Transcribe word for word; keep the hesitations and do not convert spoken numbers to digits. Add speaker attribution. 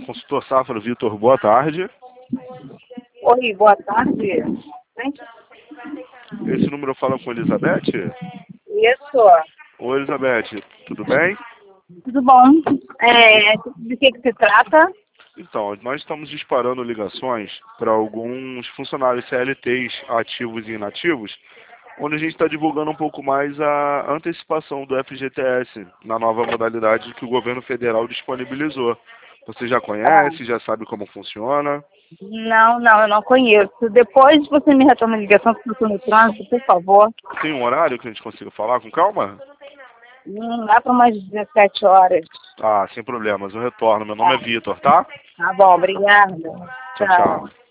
Speaker 1: Consultor Safra, Vitor, boa tarde.
Speaker 2: Oi, boa tarde.
Speaker 1: Esse número fala com Elizabeth?
Speaker 2: Isso.
Speaker 1: Oi, Elizabeth, tudo bem?
Speaker 2: Tudo bom? É, de que que se trata?
Speaker 1: Então, nós estamos disparando ligações para alguns funcionários C L Ts ativos e inativos, onde a gente está divulgando um pouco mais a antecipação do F G T S na nova modalidade que o governo federal disponibilizou. Você já conhece,
Speaker 2: Ah,
Speaker 1: já sabe como funciona?
Speaker 2: não, não, eu não conheço. Depois você me retoma a ligação que eu estou no trânsito, por favor.
Speaker 1: Tem um horário que a gente consiga falar com calma?
Speaker 2: Hum, lá para umas dezessete horas.
Speaker 1: Ah, sem problemas, eu retorno. Meu nome é
Speaker 2: Tá,
Speaker 1: Vitor, tá?
Speaker 2: tá bom, obrigada.
Speaker 1: Tchau,
Speaker 2: Tchau.
Speaker 1: tchau.